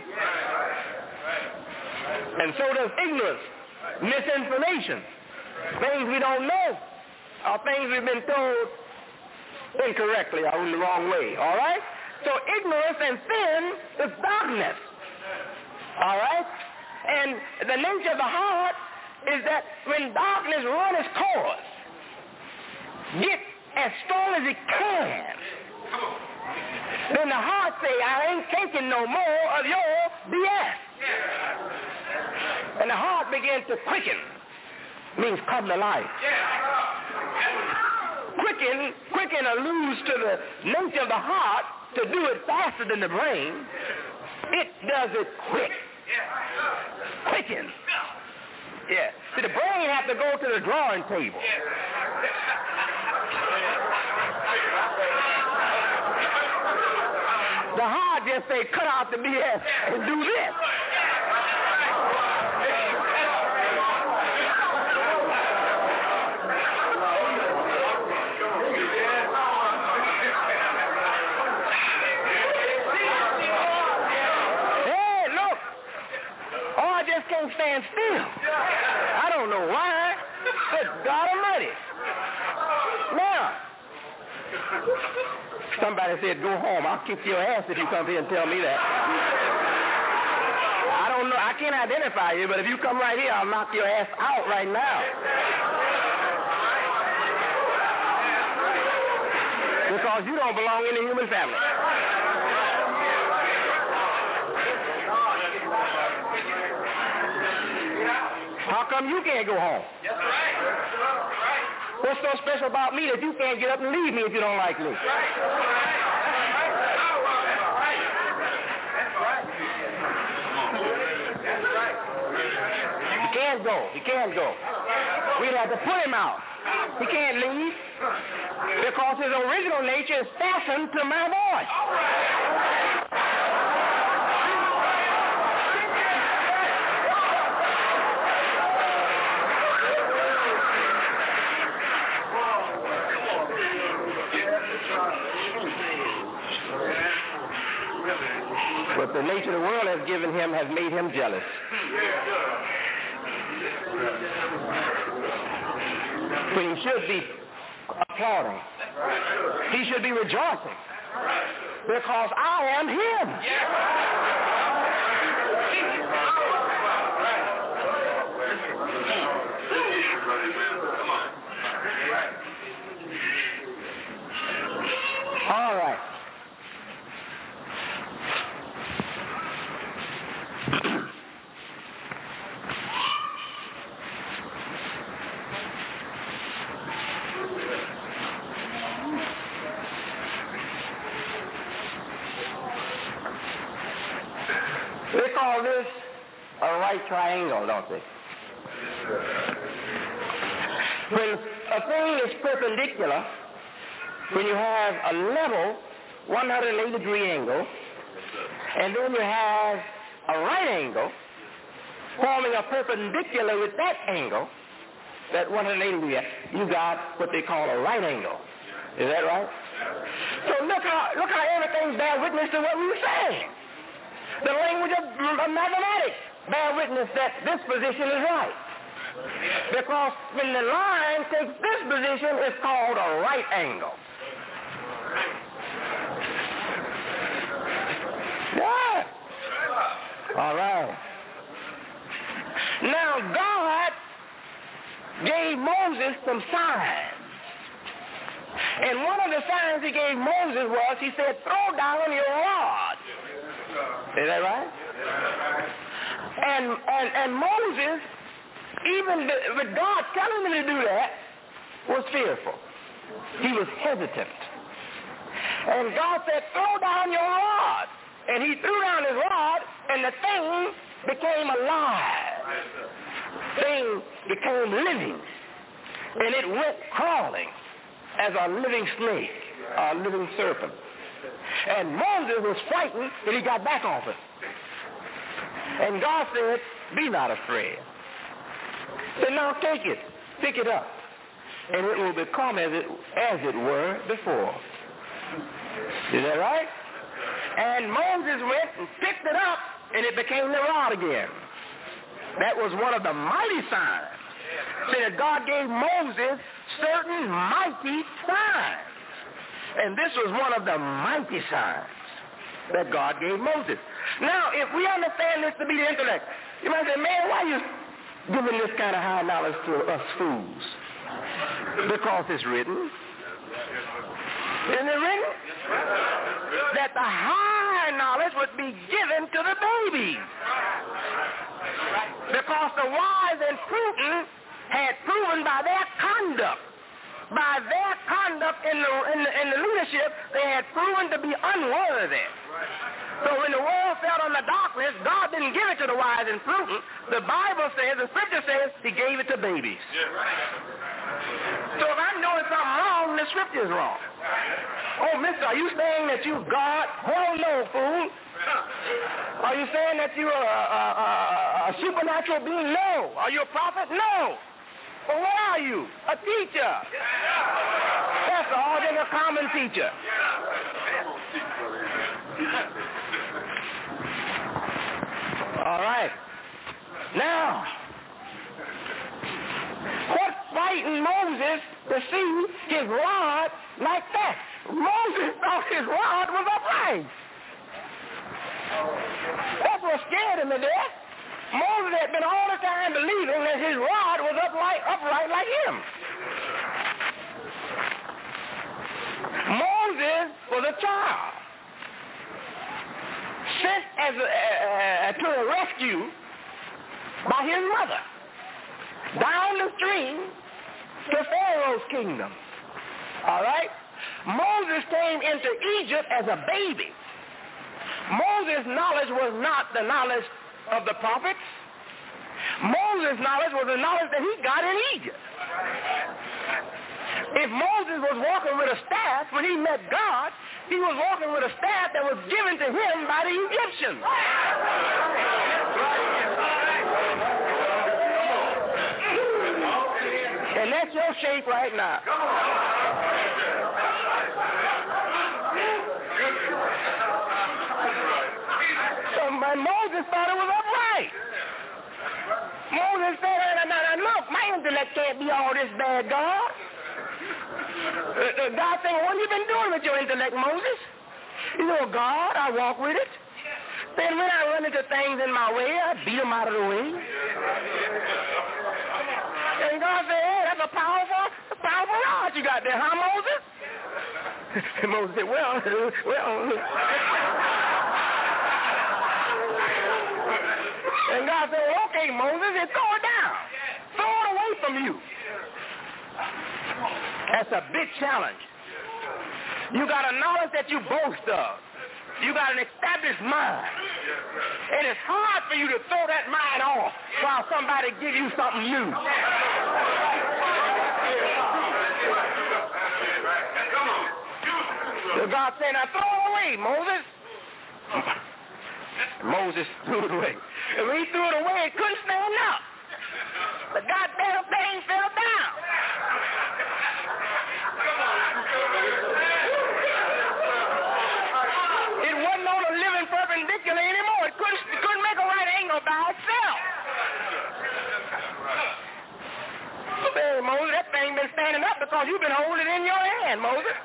And so does ignorance, misinformation, things we don't know, or things we've been told incorrectly or in the wrong way, all right? So ignorance and sin is darkness, all right? And the nature of the heart is that when darkness runs its course, get as strong as it can, then the heart say, I ain't taking no more of your BS. And the heart begins to quicken, means come to life. Quicken alludes to the nature of the heart to do it faster than the brain. It does it quick. Quicken. Yeah. See, the brain has to go to the drawing table. The heart just say, cut out the BS and do this. Can't stand still. I don't know why. Good God Almighty. Now, somebody said, go home. I'll kick your ass if you come here and tell me that. I don't know. I can't identify you, but if you come right here, I'll knock your ass out right now. Because you don't belong in the human family. How come you can't go home? That's right. What's so special about me that you can't get up and leave me if you don't like me? can't go. We'd have to put him out. He can't leave because his original nature is fastened to my voice. But the nature the world has given him has made him jealous. When he should be applauding. He should be rejoicing. Because I am him. All right. They call this a right triangle, don't they? When a thing is perpendicular, when you have a level 180-degree angle, and then you have a right angle forming a perpendicular with that angle, that 180 degree, you got what they call a right angle. Is that right? So look how everything bears witness to what we were saying. The language of mathematics bear witness that this position is right. Because when the line takes this position, it's called a right angle. Yeah. All right. Now, God gave Moses some signs. And one of the signs he gave Moses was, he said, throw down your rod. Is that right? And Moses, even with God telling him to do that, was fearful. He was hesitant. And God said, throw down your rod. And he threw down his rod, and the thing became alive. Thing became living. And it went crawling as a living snake, a living serpent. And Moses was frightened, but he got back off it. And God said, be not afraid. He said, now take it, pick it up, and it will become as it were before. Is that right? And Moses went and picked it up, and it became the rod again. That was one of the mighty signs. That God gave Moses certain mighty signs. And this was one of the mighty signs that God gave Moses. Now, if we understand this to be the intellect, you might say, man, why are you giving this kind of high knowledge to us fools? Because it's written. Isn't it written? That the high knowledge would be given to the babies. Because the wise and prudent had proven by their conduct in the leadership, they had proven to be unworthy. So when the world fell under darkness, God didn't give it to the wise and prudent. The Bible says, the Scripture says, He gave it to babies. So if I'm doing something wrong, the Scripture is wrong. Oh, mister, are you saying that you God? Hell no, fool. Are you saying that you are a supernatural being? No. Are you a prophet? No. Well, what are you? A teacher. That's all. Just a common teacher. All right. Now, what frightened Moses to see his rod like that? Moses thought his rod was upright. That's what scared him to death. Moses had been all the time believing that his rod was upright like him. Moses was a child sent to a rescue by his mother down the stream to Pharaoh's kingdom. All right? Moses came into Egypt as a baby. Moses' knowledge was not the knowledge of the prophets. Moses' knowledge was the knowledge that he got in Egypt. If Moses was walking with a staff when he met God, he was walking with a staff that was given to him by the Egyptians. And that's your shape right now. So Moses thought it was upright. Moses said, look, my intellect can't be all this bad, God. God said, what have you been doing with your intellect, Moses? He said, God, I walk with it. Then when I run into things in my way, I beat them out of the way. And God said, hey, that's a powerful rod you got there, huh, Moses? And Moses said, well. And God said, okay, Moses, then throw it down. Throw it away from you. That's a big challenge. You got a knowledge that you boast of. You got an established mind. And it's hard for you to throw that mind off while somebody gives you something new. So God said, now throw it away, Moses. Moses threw it away. And when he threw it away, it couldn't stand up. The goddamn thing fell down. It wasn't on a living perpendicular anymore. It couldn't make a right angle by itself. Hey, Moses, that thing been standing up because you've been holding it in your hand, Moses.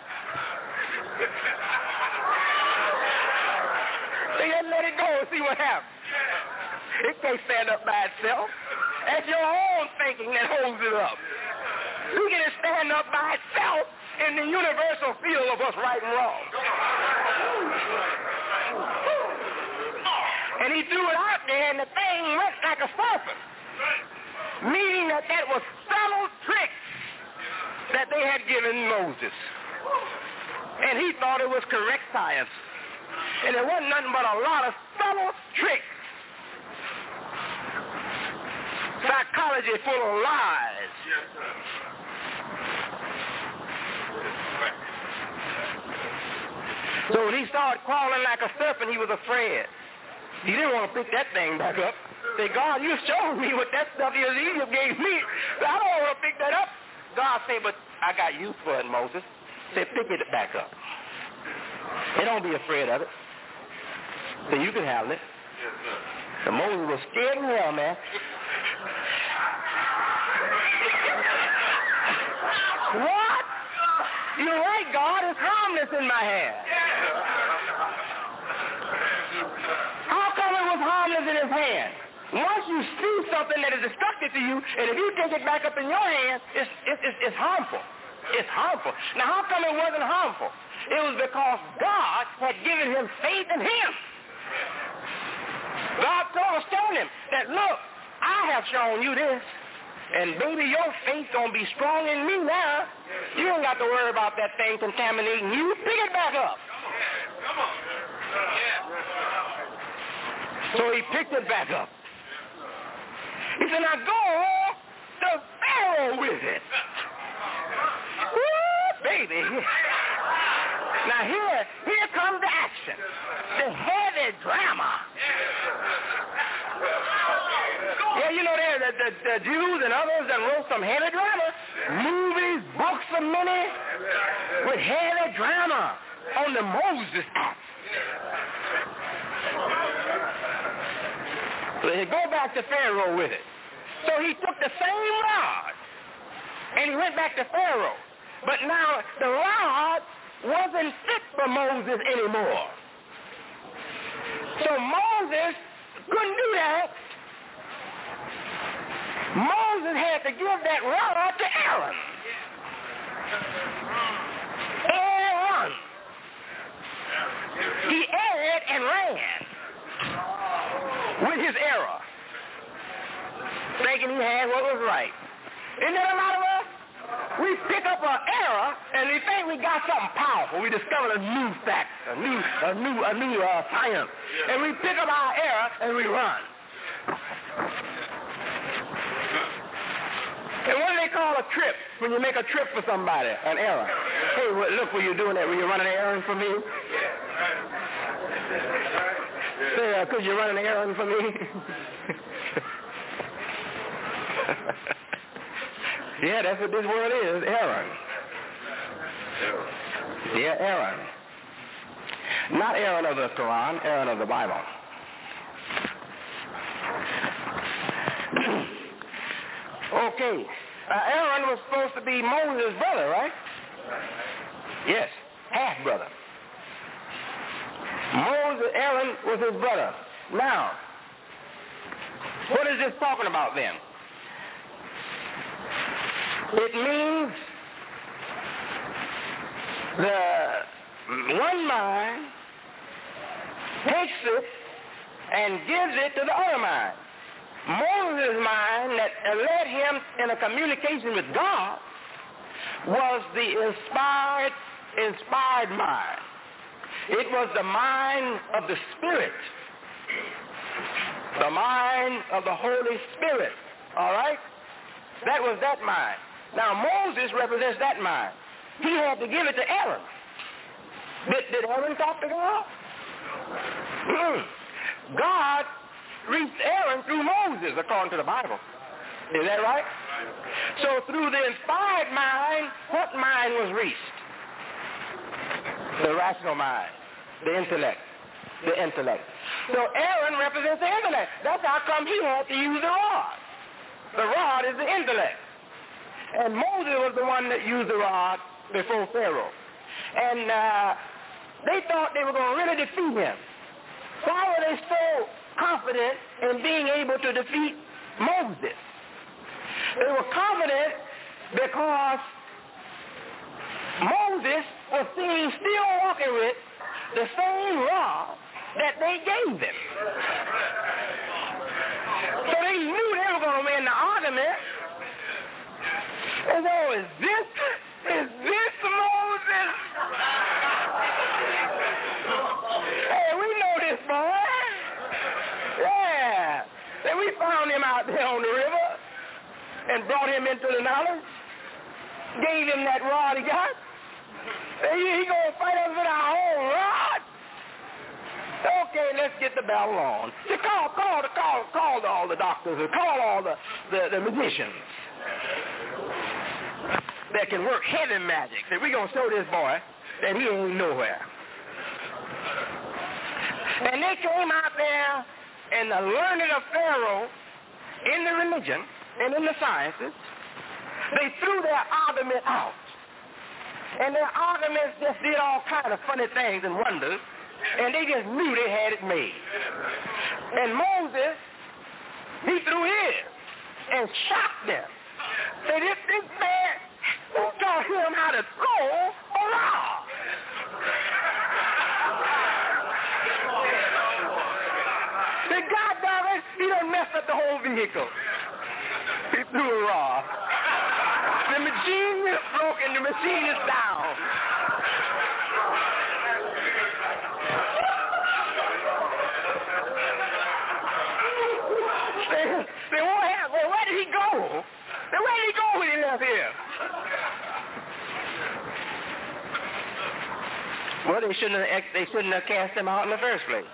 So you let it go and see what happens. It can't stand up by itself. That's your own thinking that holds it up. You can stand up by itself in the universal field of what's right and wrong. And he threw it out there, and the thing went like a serpent, meaning that was subtle tricks that they had given Moses. And he thought it was correct science. And it wasn't nothing but a lot of subtle tricks. Psychology full of lies. So when he started crawling like a serpent, he was afraid. He didn't want to pick that thing back up. Say, God, you showed me what that stuff is Egypt gave me. I don't want to pick that up. God said, but I got use for it, Moses. Say, pick it back up. And don't be afraid of it. So you can handle it. So Moses was scared in hell, man. What? You're right, God. It's harmless in my hand. How come it was harmless in his hand? Once you see something that is destructive to you, and if you take it back up in your hand, it's harmful. It's harmful. Now, how come it wasn't harmful? It was because God had given him faith in him. God told him that, look, I have shown you this. And baby, your faith gonna be strong in me now. You ain't got to worry about that thing contaminating you. Pick it back up. Come on. So he picked it back up. He said, now go to Pharaoh with it. Woo, baby. Now here comes the action. The heavy drama. Yeah, you know, the Jews and others that wrote some heavy drama. Movies, books of many with heavy drama on the Moses Act. So he go back to Pharaoh with it. So he took the same rod and he went back to Pharaoh. But now the rod wasn't fit for Moses anymore. So Moses couldn't do that. Moses had to give that rod to Aaron. Aaron. He erred and ran with his error, thinking he had what was right. Isn't that a lot of us? We pick up an error and we think we got something powerful. We discovered a new fact, a new science, and we pick up our error and we run. And what do they call a trip when you make a trip for somebody? An errand. Hey, look, were you doing that? Were you running an errand for me? Say, could you run an errand for me? Yeah, that's what this word is, errand. Yeah, errand. Not errand of the Quran, errand of the Bible. Okay. Aaron was supposed to be Moses' brother, right? Yes, half-brother. Aaron was his brother. Now, what is this talking about then? It means the one mind takes it and gives it to the other mind. Moses' mind that led him in a communication with God was the inspired mind. It was the mind of the Spirit, the mind of the Holy Spirit, all right? That was that mind. Now, Moses represents that mind. He had to give it to Aaron. Did Aaron talk to God? God reached Aaron through Moses, according to the Bible. Is that right? So through the inspired mind, what mind was reached? The rational mind, the intellect. So Aaron represents the intellect. That's how come he had to use the rod. The rod is the intellect. And Moses was the one that used the rod before Pharaoh. And they thought they were going to really defeat him. Why were they so confident in being able to defeat Moses? They were confident because Moses was seen still walking with the same rod that they gave them. So they knew they were going to win the argument. And so, is this Moses? Hey, we know this boy. Yeah. Then we found him out there on the river and brought him into the knowledge. Gave him that rod he got. He gonna fight us with our own rod. Okay, let's get the battle on. Call all the doctors, and call all the magicians that can work heavy magic. That we gonna show this boy that he ain't nowhere. And they came out there, and the learning of Pharaoh in the religion and in the sciences, they threw their argument out. And their arguments just did all kind of funny things and wonders, and they just knew they had it made. And Moses, he threw his and shocked them. Said, this man, who taught him how to throw a rod? Said, God damn it, he done messed up the whole vehicle. He threw a rod. The machine is broken. The machine is down. Say, what happened? Well, where did he go? Where did he go when he left here? Well, they shouldn't have cast him out in the first place.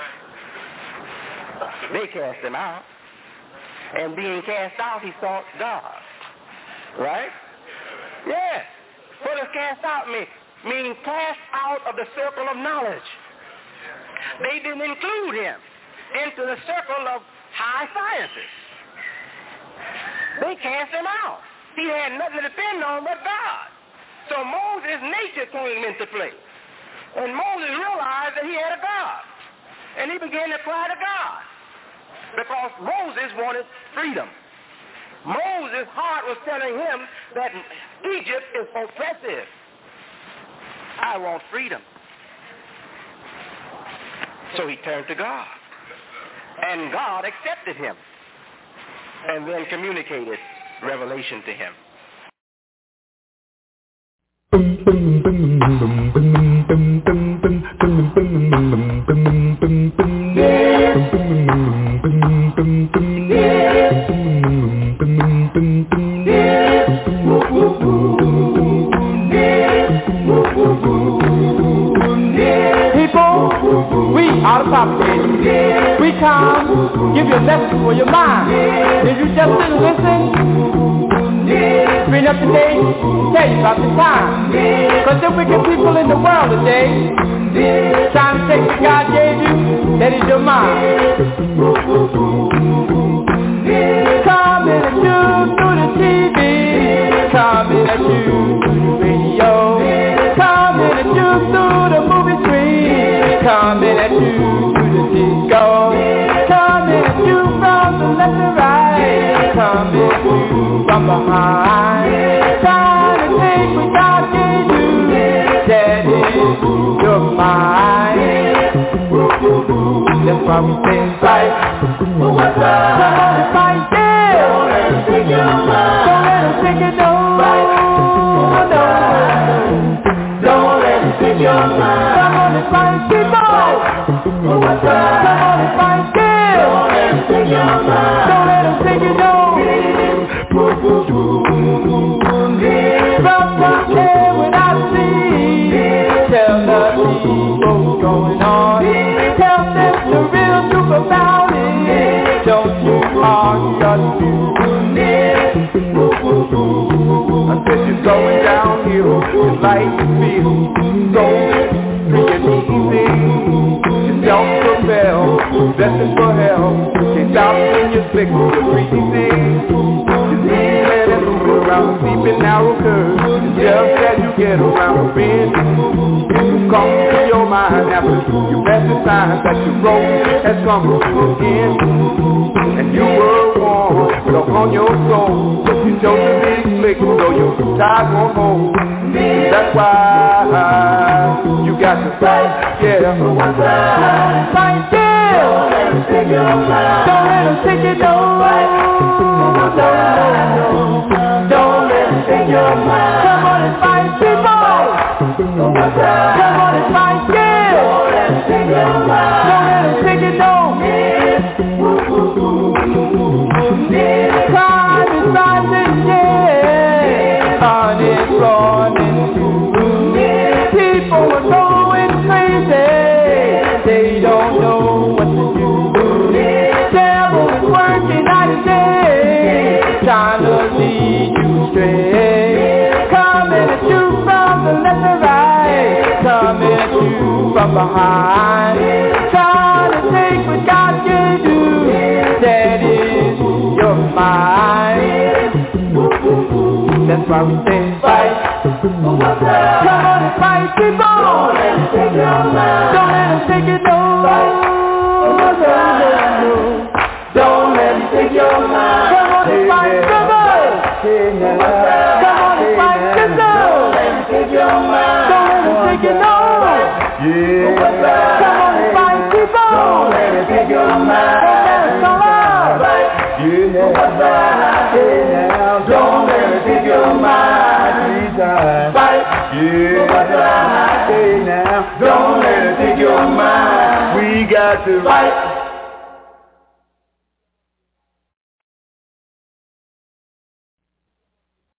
They cast him out. And being cast out, he sought God. Right? Yes. What does cast out mean? Meaning cast out of the circle of knowledge. They didn't include him into the circle of high sciences. They cast him out. He had nothing to depend on but God. So Moses' nature came into play. And Moses realized that he had a God. And he began to cry to God. Because Moses wanted freedom. Moses' heart was telling him that Egypt is oppressive. I want freedom. So he turned to God. And God accepted him. And then communicated revelation to him. Yeah. out of poverty. We come, give you a message for your mind. If you just sit and listen, bring up today, tell you about the time. Cause there wicked people in the world today, trying to take what God gave you, that is your mind. Coming at you through the TV, coming at you through the radio, coming at you through the movie screen, coming at you through the disco, coming at you from the left and right, coming at you from behind, trying to take what God gave you, that is your mind. That's why we say fight. Come on and fight, yeah. Don't let them take your mind. Don't let them take it, no. Don't let them take your mind. Come on and fight, people. Come on and fight, yeah. Don't let them take your mind. Don't let them take it, no. From here when I see, tell the people what's going on. Tell them the real truth about it. Don't you argue or do it. I said you're going downhill, just like you feel. So free and easy, yourself propel, destined for hell. Can't stop when you're sick, you're breezy. Around deep and narrow curves, just as you get around the bend, you come to your mind after you read the signs that your road has come to an end, and you were warm, but on your soul, you chose to be slick, so your time won't hold. That's why you got to fight, yeah. Fight, yeah. Don't let them take your mind. Don't let them take it, no. Don't let them take your mind. Come on and fight, people. Come on and fight, yeah. Don't let them take your mind. Don't let them take it, no. Crime is rising, yeah. Unemployment. People are going crazy. They don't know what to do. Devil is working night and day, trying to lead you astray. Coming at you from the left and right, coming at you from behind, trying to take what God gave you, that is your mind. That's why we say fight. Come on and fight, people. Don't let them take your mind. Don't let them take it, no. Don't let them take your mind. Come on and fight, brother. Come on and fight, sister. Don't let them take your mind. Don't let them take it, no. Come on and fight, people. Don't let them take your mind. Don't let them come out. Don't let them take your mind. Fight. Don't let them take your mind. We got to fight.